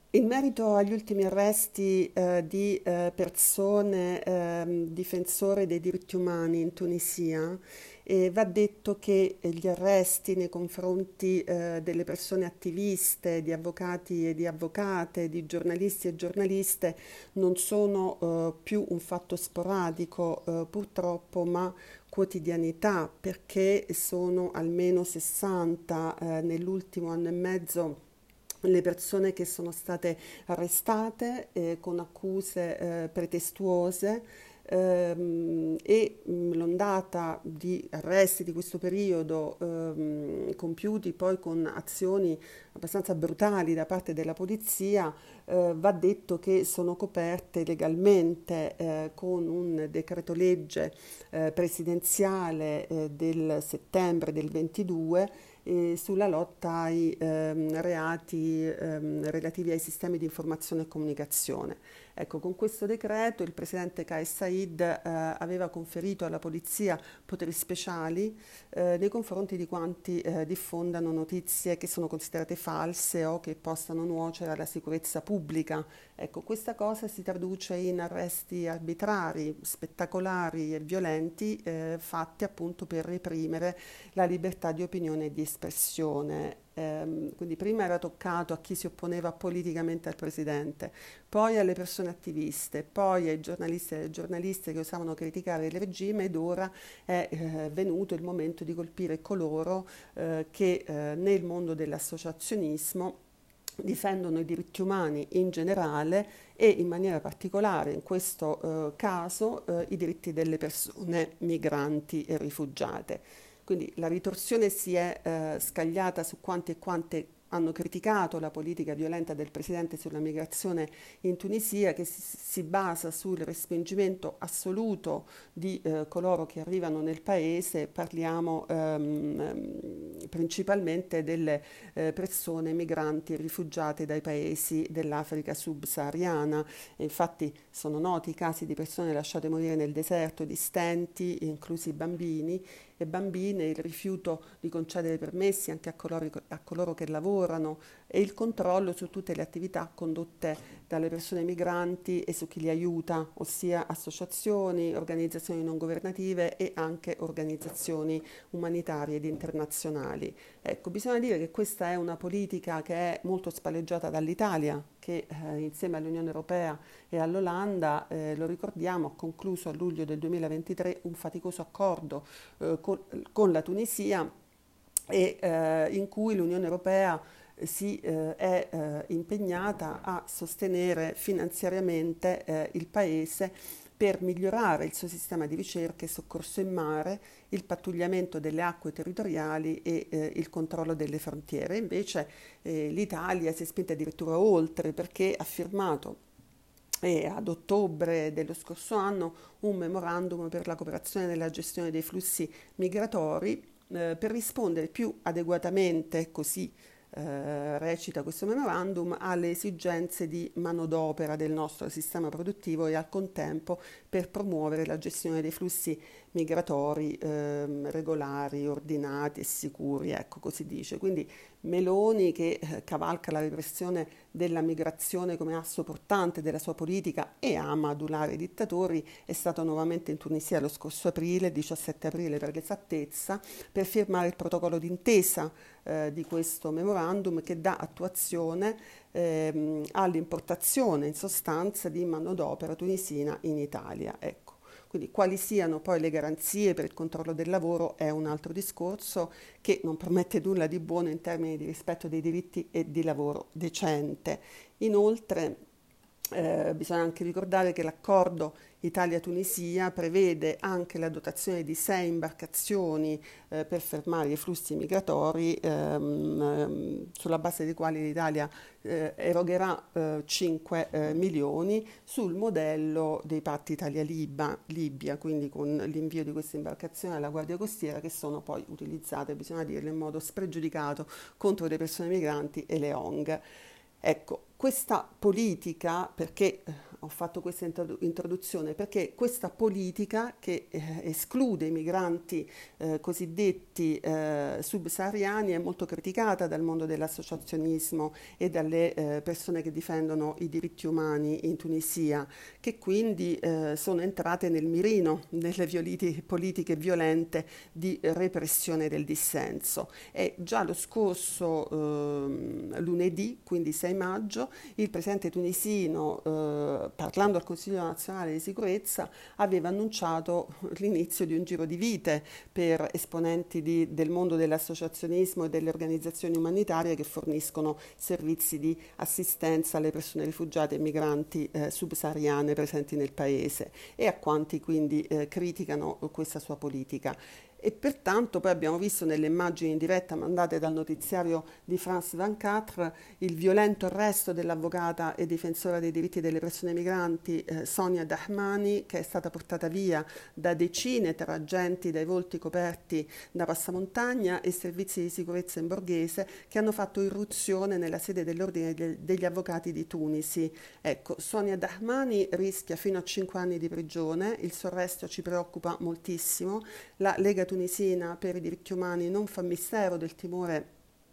In merito agli ultimi arresti di persone difensore dei diritti umani in Tunisia, va detto che gli arresti nei confronti delle persone attiviste, di avvocati e di avvocate, di giornalisti e giornaliste non sono più un fatto sporadico, purtroppo, ma quotidianità, perché sono almeno 60 nell'ultimo anno e mezzo le persone che sono state arrestate con accuse pretestuose, l'ondata di arresti di questo periodo compiuti poi con azioni abbastanza brutali da parte della polizia, va detto che sono coperte legalmente con un decreto legge presidenziale del settembre del 22 sulla lotta ai reati relativi ai sistemi di informazione e comunicazione. Ecco, con questo decreto il presidente Kais Saied aveva conferito alla polizia poteri speciali nei confronti di quanti diffondano notizie che sono considerate false o che possano nuocere alla sicurezza pubblica. Ecco, questa cosa si traduce in arresti arbitrari, spettacolari e violenti, fatti appunto per reprimere la libertà di opinione e di espressione. Quindi prima era toccato a chi si opponeva politicamente al presidente, poi alle persone attiviste, poi ai giornalisti e alle giornaliste che osavano criticare il regime, ed ora è venuto il momento di colpire coloro che nel mondo dell'associazionismo difendono i diritti umani in generale e in maniera particolare in questo caso i diritti delle persone migranti e rifugiate. Quindi la ritorsione si è scagliata su quanti e quante hanno criticato la politica violenta del presidente sulla migrazione in Tunisia, che si basa sul respingimento assoluto di coloro che arrivano nel paese. Parliamo principalmente delle persone migranti rifugiate dai paesi dell'Africa subsahariana. E infatti sono noti i casi di persone lasciate morire nel deserto, di stenti, inclusi bambini e bambine, il rifiuto di concedere permessi anche a coloro che lavorano e il controllo su tutte le attività condotte dalle persone migranti e su chi li aiuta, ossia associazioni, organizzazioni non governative e anche organizzazioni umanitarie ed internazionali. Ecco, bisogna dire che questa è una politica che è molto spalleggiata dall'Italia, che insieme all'Unione Europea e all'Olanda, lo ricordiamo, ha concluso a luglio del 2023 un faticoso accordo con la Tunisia in cui l'Unione Europea è impegnata a sostenere finanziariamente il Paese per migliorare il suo sistema di ricerca e soccorso in mare, il pattugliamento delle acque territoriali e il controllo delle frontiere. Invece l'Italia si è spinta addirittura oltre, perché ha firmato ad ottobre dello scorso anno un memorandum per la cooperazione nella gestione dei flussi migratori per rispondere più adeguatamente, così recita questo memorandum, alle esigenze di manodopera del nostro sistema produttivo e al contempo per promuovere la gestione dei flussi migratori regolari, ordinati e sicuri, ecco, così dice. Quindi Meloni, che cavalca la repressione della migrazione come asso portante della sua politica e ama adulare i dittatori, è stato nuovamente in Tunisia lo scorso aprile, 17 aprile per l'esattezza, per firmare il protocollo d'intesa di questo memorandum che dà attuazione all'importazione in sostanza di manodopera tunisina in Italia. Ecco. Quindi quali siano poi le garanzie per il controllo del lavoro è un altro discorso che non promette nulla di buono in termini di rispetto dei diritti e di lavoro decente. Inoltre bisogna anche ricordare che l'accordo Italia-Tunisia prevede anche la dotazione di 6 imbarcazioni per fermare i flussi migratori, sulla base dei quali l'Italia erogherà 5 milioni sul modello dei patti Italia-Libia, quindi con l'invio di queste imbarcazioni alla Guardia Costiera, che sono poi utilizzate, bisogna dirlo, in modo spregiudicato contro le persone migranti e le ONG. Ecco, questa politica, perché ho fatto questa introduzione, perché questa politica che esclude i migranti cosiddetti subsahariani è molto criticata dal mondo dell'associazionismo e dalle persone che difendono i diritti umani in Tunisia, che quindi sono entrate nel mirino delle politiche violente di repressione del dissenso. E già lo scorso lunedì, quindi 6 maggio, il presidente tunisino, parlando al Consiglio nazionale di sicurezza, aveva annunciato l'inizio di un giro di vite per esponenti del mondo dell'associazionismo e delle organizzazioni umanitarie che forniscono servizi di assistenza alle persone rifugiate e migranti subsahariane presenti nel paese e a quanti quindi criticano questa sua politica. E pertanto poi abbiamo visto nelle immagini in diretta mandate dal notiziario di France 24 il violento arresto dell'avvocata e difensora dei diritti delle persone migranti Sonia Dahmani, che è stata portata via da decine tra agenti dai volti coperti da passamontagna e servizi di sicurezza in borghese che hanno fatto irruzione nella sede dell'Ordine degli Avvocati di Tunisi. Ecco, Sonia Dahmani rischia fino a 5 anni di prigione, il suo arresto ci preoccupa moltissimo, la Lega tunisina per i diritti umani non fa mistero del timore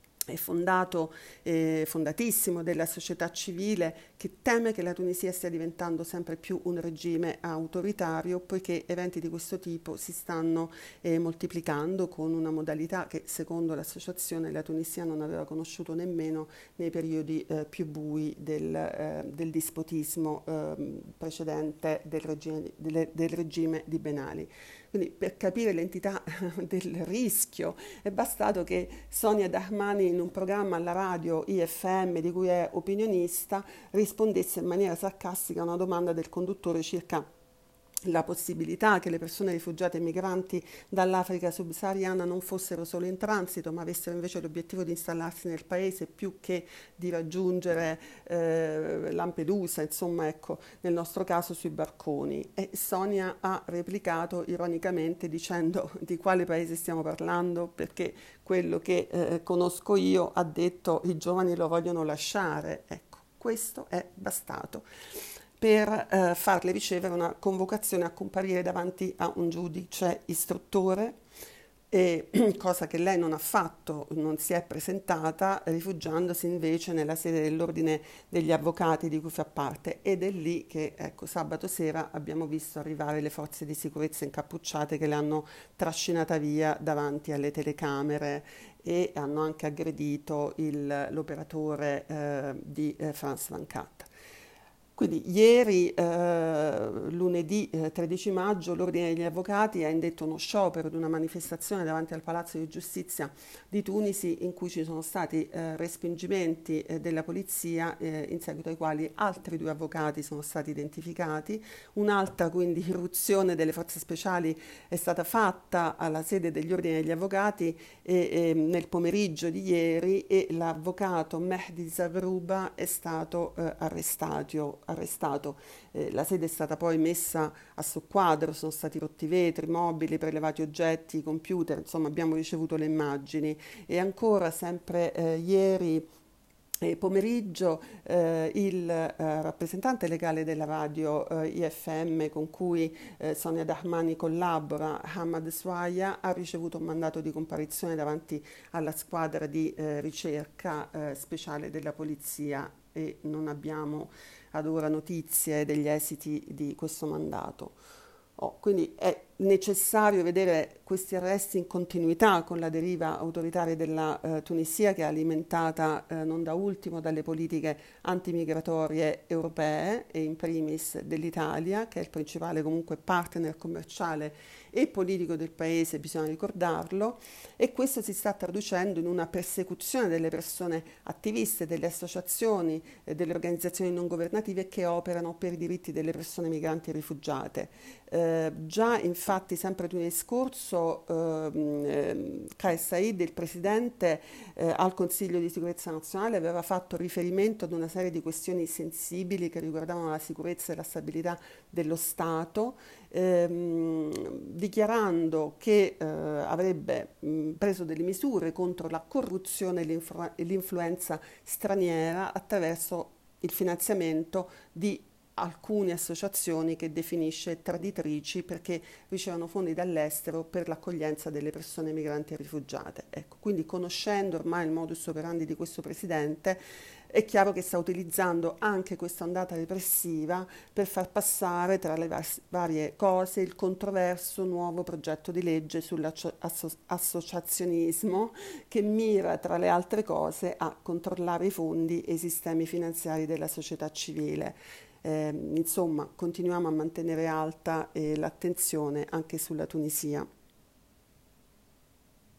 fondatissimo della società civile che teme che la Tunisia stia diventando sempre più un regime autoritario, poiché eventi di questo tipo si stanno moltiplicando con una modalità che secondo l'associazione la Tunisia non aveva conosciuto nemmeno nei periodi più bui del dispotismo precedente del regime di Ben Ali. Quindi per capire l'entità del rischio è bastato che Sonia Dahmani in un programma alla radio IFM di cui è opinionista rispondesse in maniera sarcastica a una domanda del conduttore circa la possibilità che le persone rifugiate e migranti dall'Africa subsahariana non fossero solo in transito, ma avessero invece l'obiettivo di installarsi nel paese più che di raggiungere Lampedusa, insomma, ecco, nel nostro caso sui barconi. E Sonia ha replicato ironicamente dicendo di quale paese stiamo parlando, perché quello che conosco io ha detto i giovani lo vogliono lasciare. Ecco, questo è bastato per farle ricevere una convocazione a comparire davanti a un giudice istruttore, cosa che lei non ha fatto, non si è presentata, rifugiandosi invece nella sede dell'Ordine degli Avvocati di cui fa parte, ed è lì che, ecco, sabato sera abbiamo visto arrivare le forze di sicurezza incappucciate che l'hanno trascinata via davanti alle telecamere e hanno anche aggredito l'operatore di France 24. Quindi ieri, lunedì 13 maggio, l'Ordine degli Avvocati ha indetto uno sciopero di una manifestazione davanti al Palazzo di Giustizia di Tunisi in cui ci sono stati respingimenti della polizia in seguito ai quali altri 2 avvocati sono stati identificati. Un'altra quindi irruzione delle forze speciali è stata fatta alla sede degli Ordini degli Avvocati nel pomeriggio di ieri e l'avvocato Mehdi Zavruba è stato arrestato. La sede è stata poi messa a soqquadro, sono stati rotti vetri, mobili, prelevati oggetti, computer, insomma abbiamo ricevuto le immagini. E ancora sempre ieri pomeriggio il rappresentante legale della radio IFM con cui Sonia Dahmani collabora, Hamad Swaya, ha ricevuto un mandato di comparizione davanti alla squadra di ricerca speciale della polizia e non abbiamo ad ora notizie degli esiti di questo mandato. Quindi è necessario vedere questi arresti in continuità con la deriva autoritaria della Tunisia, che è alimentata non da ultimo dalle politiche antimigratorie europee e in primis dell'Italia, che è il principale comunque partner commerciale e politico del paese, bisogna ricordarlo, e questo si sta traducendo in una persecuzione delle persone attiviste, delle associazioni, delle organizzazioni non governative che operano per i diritti delle persone migranti e rifugiate. Già infatti sempre lunedì scorso Kais Saied, il presidente, al Consiglio di sicurezza nazionale aveva fatto riferimento ad una serie di questioni sensibili che riguardavano la sicurezza e la stabilità dello Stato, dichiarando che avrebbe preso delle misure contro la corruzione e l'influenza straniera attraverso il finanziamento di alcune associazioni che definisce traditrici perché ricevono fondi dall'estero per l'accoglienza delle persone migranti e rifugiate. Ecco, quindi conoscendo ormai il modus operandi di questo presidente, è chiaro che sta utilizzando anche questa ondata repressiva per far passare tra le varie cose il controverso nuovo progetto di legge sull'associazionismo che mira, tra le altre cose, a controllare i fondi e i sistemi finanziari della società civile. Insomma, continuiamo a mantenere alta l'attenzione anche sulla Tunisia.